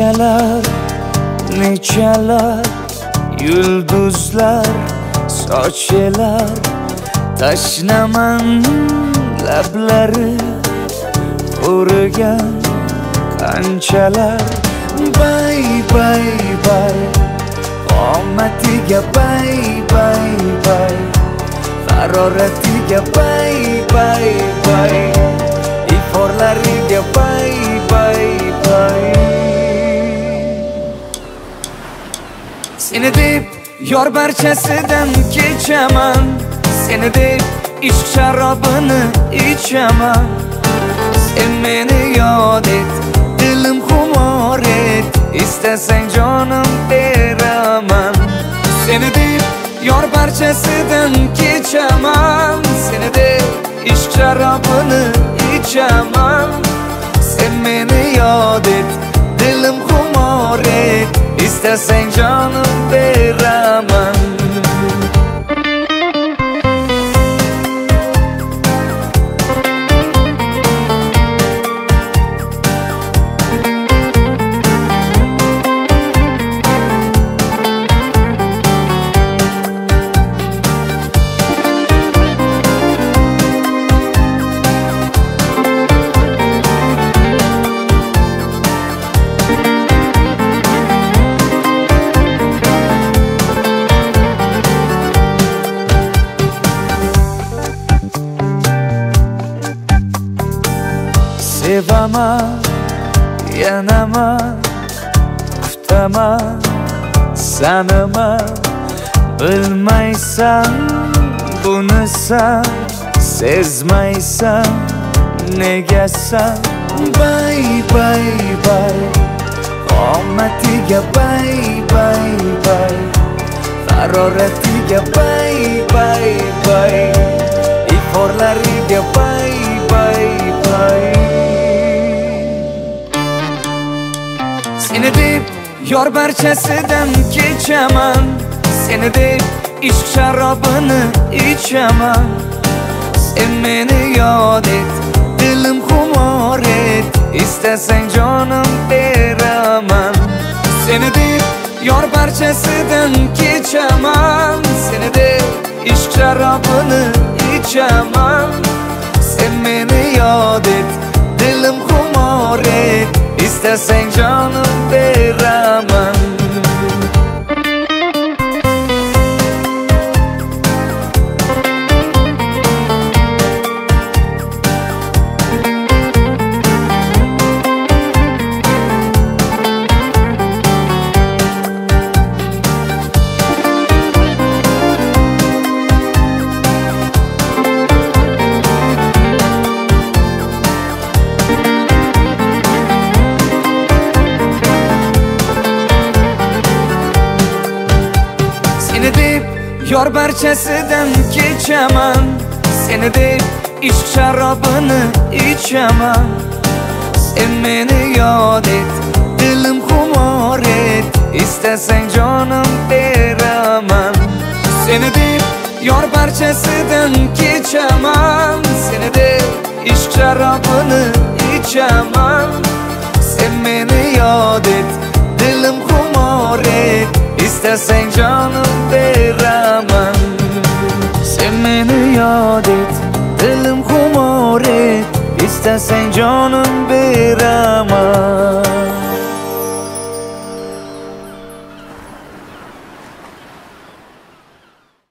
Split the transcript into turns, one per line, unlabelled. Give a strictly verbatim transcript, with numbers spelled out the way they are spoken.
Nechalar, nechalar yulduzlar sochilar, tashnaman lablari o'rigan qanchalar. Bay bay bay omadiga bay bay bay, haroratiga bay bay bay, iforlariga bay bay bay. Seni deb yor barchasidan kechaman, seni deb ishq sharobini ichaman. Sen meni yod et, dilim xumor et, istasang jonim beraman. Seni deb yor barchasidan kechaman, seni deb ishq sharobini ichaman. Sen meni yod et, dilim xumor et, istasang jonim beraman. Sevaman, yanaman, kutaman, sanaman. Bilmaysan buni san, sezmaysan negasan. Bay bay bay omadiga bay bay bay, haroratiga bay bay bay, iforlariga bay bay bay. Seni deb yor barchasidan kechaman, seni deb ishq sharobini ichaman. Sen meni yod et, dilim xumor et, istasang jonim beraman. Seni deb yor barchasidan kechaman, seni deb ishq sharobini ichaman. Sen meni yod et, dilim xumor et, istasang jonim beraman. Seni deb yor barchasidan kechaman, seni deb ishq sharobini ichaman. Sen meni yod et, dilim xumor et, istasang jonim beraman. Seni deb yor barchasidan kechaman, seni deb ishq sharobini ichaman. Sen meni yod et, dilim xumor et, istasang jonim beraman. Sen meni yod et, dilim xumor et, istasang jonim beraman.